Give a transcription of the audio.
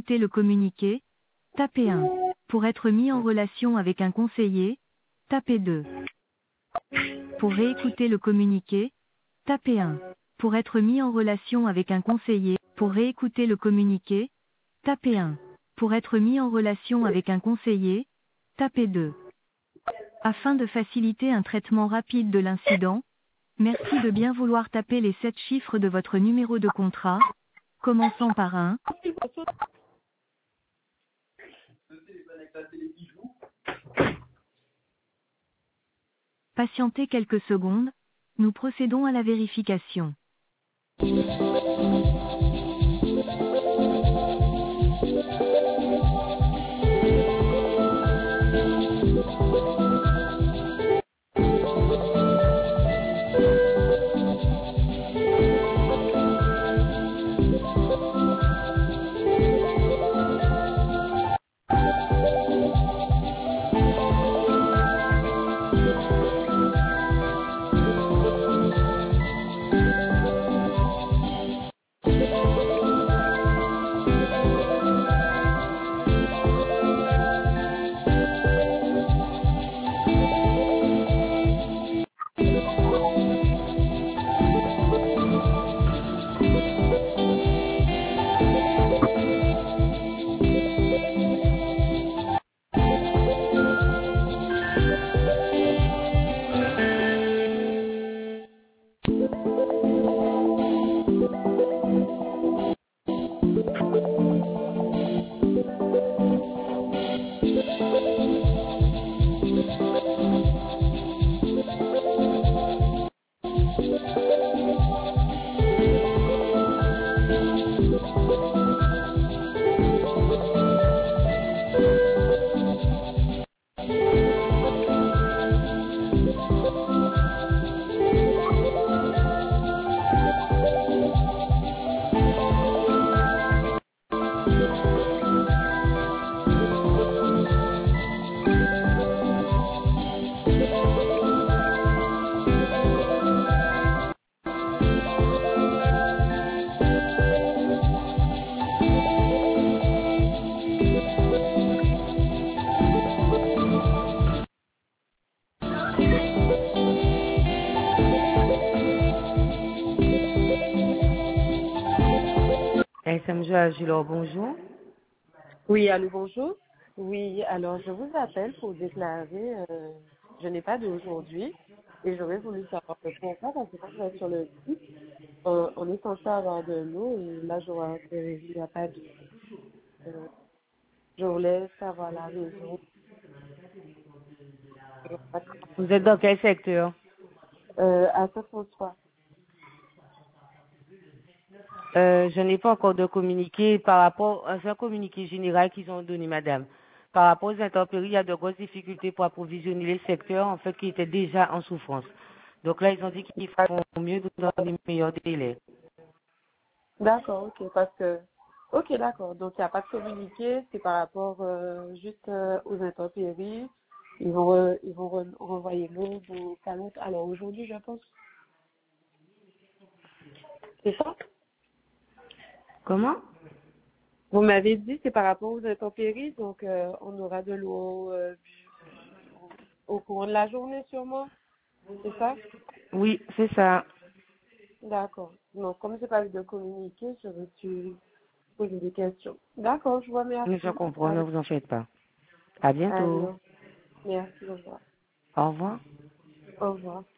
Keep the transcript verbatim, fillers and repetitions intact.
réécouter le communiqué, tapez un. Pour être mis en relation avec un conseiller, tapez deux. Pour réécouter le communiqué, tapez un. Pour être mis en relation avec un conseiller, pour réécouter le communiqué, tapez un. Pour être mis en relation avec un conseiller, tapez deux. Afin de faciliter un traitement rapide de l'incident, merci de bien vouloir taper les sept chiffres de votre numéro de contrat, commençant par un. Patientez quelques secondes, nous procédons à la vérification. S M J Agilor, bonjour. Oui, allô, bonjour. Oui, alors je vous appelle pour déclarer, euh, je n'ai pas d'aujourd'hui et j'aurais voulu savoir le contrat parce que quand je vais sur le site, on, on est censé avoir de l'eau et là je vois qu'il n'y a pas d'eau. Euh, je voulais savoir la raison. Vous êtes dans quel secteur? Euh, à Saint-François. Euh, je n'ai pas encore de communiqué par rapport à un communiqué général qu'ils ont donné, madame. Par rapport aux intempéries, il y a de grosses difficultés pour approvisionner les secteurs, en fait, qui étaient déjà en souffrance. Donc là, ils ont dit qu'ils font mieux dans les meilleurs délais. D'accord, ok, parce que, ok, d'accord. Donc il n'y a pas de communiqué, c'est par rapport euh, juste euh, aux intempéries. Ils vont, re- ils vont re- renvoyer l'eau au canot. Alors aujourd'hui, je pense. C'est ça? Comment? Vous m'avez dit c'est par rapport aux intempéries, donc euh, on aura de l'eau euh, au courant de la journée sûrement, c'est ça? Oui, c'est ça. D'accord. Donc comme j'ai pas eu de communiqué, je me suis posé des questions. D'accord, je vous Je remercie. comprends, ne Allez, vous en faites pas. À allez, bientôt. merci, au revoir. Au revoir. Au revoir.